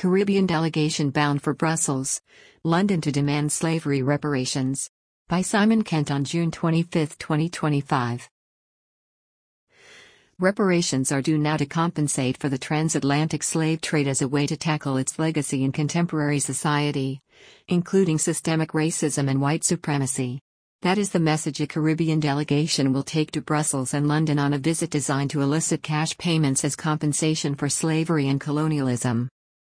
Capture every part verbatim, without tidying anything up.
Caribbean delegation bound for Brussels, London to demand slavery reparations. By Simon Kent on June twenty-fifth, twenty twenty-five. Reparations are due now to compensate for the transatlantic slave trade as a way to tackle its legacy in contemporary society, including systemic racism and white supremacy. That is the message a Caribbean delegation will take to Brussels and London on a visit designed to elicit cash payments as compensation for slavery and colonialism.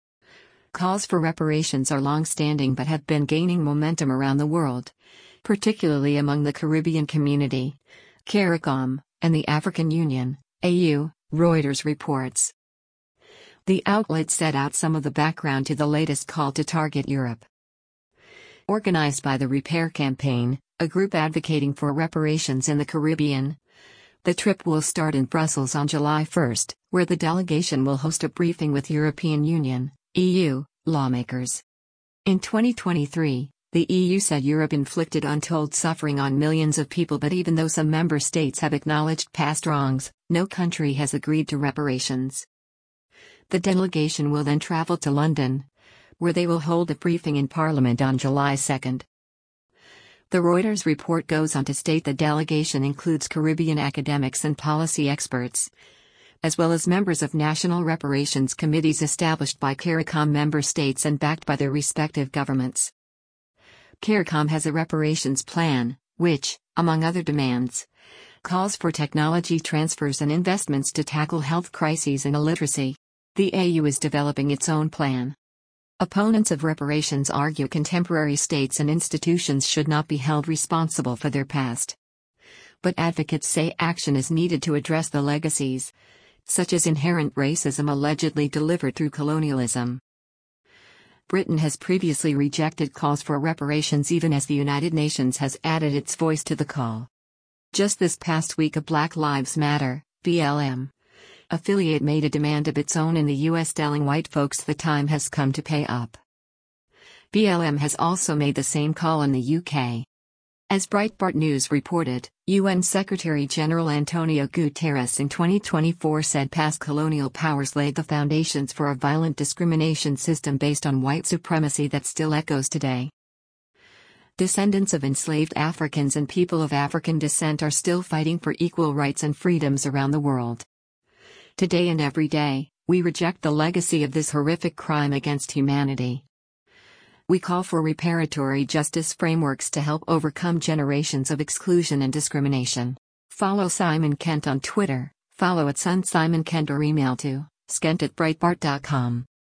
Calls for reparations are long-standing but have been gaining momentum around the world, particularly among the Caribbean community, CARICOM, and the African Union, A U, Reuters reports. The outlet set out some of the background to the latest call to target Europe. Organized by the Repair Campaign, a group advocating for reparations in the Caribbean, the trip will start in Brussels on July first, where the delegation will host a briefing with European Union, E U, lawmakers. In twenty twenty-three, the E U said Europe inflicted untold suffering on millions of people, but even though some member states have acknowledged past wrongs, no country has agreed to reparations. The delegation will then travel to London, where they will hold a briefing in Parliament on July second. The Reuters report goes on to state the delegation includes Caribbean academics and policy experts, as well as members of national reparations committees established by CARICOM member states and backed by their respective governments. CARICOM has a reparations plan, which, among other demands, calls for technology transfers and investments to tackle health crises and illiteracy. The A U is developing its own plan. Opponents of reparations argue contemporary states and institutions should not be held responsible for their past. But advocates say action is needed to address the legacies, such as inherent racism allegedly delivered through colonialism. Britain has previously rejected calls for reparations even as the United Nations has added its voice to the call. Just this past week, a Black Lives Matter, B L M, affiliate made a demand of its own in the U S telling white folks the time has come to pay up. B L M has also made the same call in the U K. As Breitbart News reported, U N Secretary-General Antonio Guterres in twenty twenty-four said past colonial powers laid the foundations for a violent discrimination system based on white supremacy that still echoes today. Descendants of enslaved Africans and people of African descent are still fighting for equal rights and freedoms around the world. Today and every day, we reject the legacy of this horrific crime against humanity. We call for reparatory justice frameworks to help overcome generations of exclusion and discrimination. Follow Simon Kent on Twitter, follow at Sun Simon Kent or email to skent at breitbart dot com.